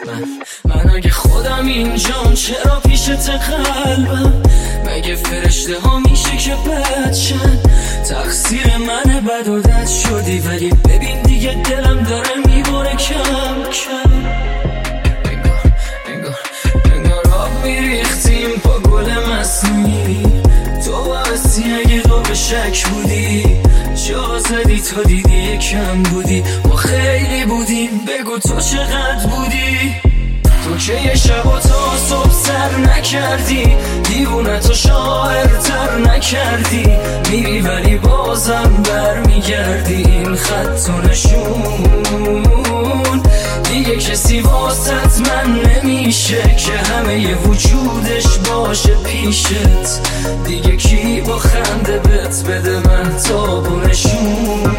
من اگه خودم اینجام چرا پیشت قلبم؟ مگه فرشته ها میشه که بدشن؟ تقصیر منه بد و دد شدی، ولی ببین دیگه دلم داره میباره کم کم. انگار آب میریختیم با گل مصنوعی، تو باعثی اگه دو به شک بودی، جا زدی تا دیدی یکم بودی، ما خیلی بودیم بگو تو چقدر بودی. تو که یه شب و تا صبح سر نکردی، دیوونه تو شاعرتر نکردی، میری ولی بازم برمیگردی. این خط و نشون دیگه کسی واسط من نمیشه که همه ی وجودش باشه پیشت. دیگه کی با خنده بت بده من تاب و نشون؟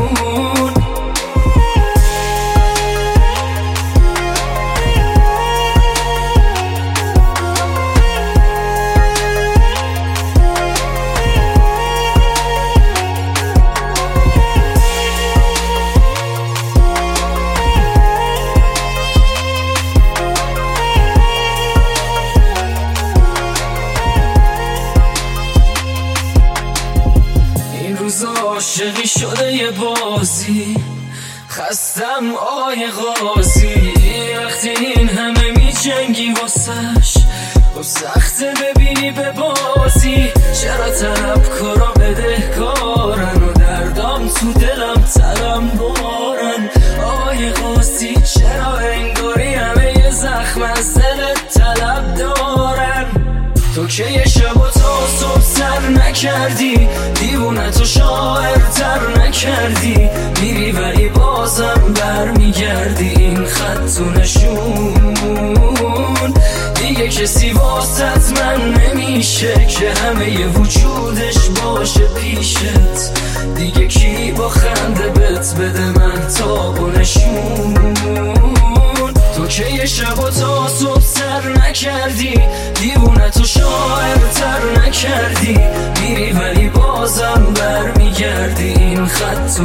عاشقی شده یه بازی، خستم آقای قاضی. وقتی این همه می جنگی واسش، خب سخته ببینی به بازی. چرا طلبکارا بدهکارن و دردام تو دلم ترم بارن؟ آقای قاضی چرا انگاری همه یه زخم از دلت طلب دارن؟ تو که یه شب و تا صبح سر نکردی، دیوونه تو شاعرتر نکردی، میری ولی بازم برمیگردی. این خط و نشون دیگه کسی واسط من نمیشه که همه ی وجودش باشه پیشت. دیگه کی با خنده بت بده من تاب و نشون؟ تو که یه شب و تا صبح سر نکردی، دیوونه تو شاعرتر نکردی، میری ولی بازم برمیگردی. این خط و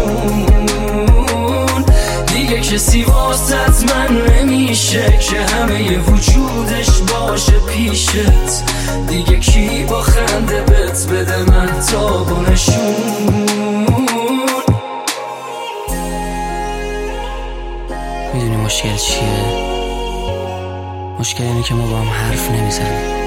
نشون دیگه کسی واسط من نمیشه که همه ی وجودش باشه پیشت. دیگه کی با خنده بت بده من تاب و نشون؟ میدونی مشکل چیه؟ مشکل اینه که ما با هم حرف نمیزنیم.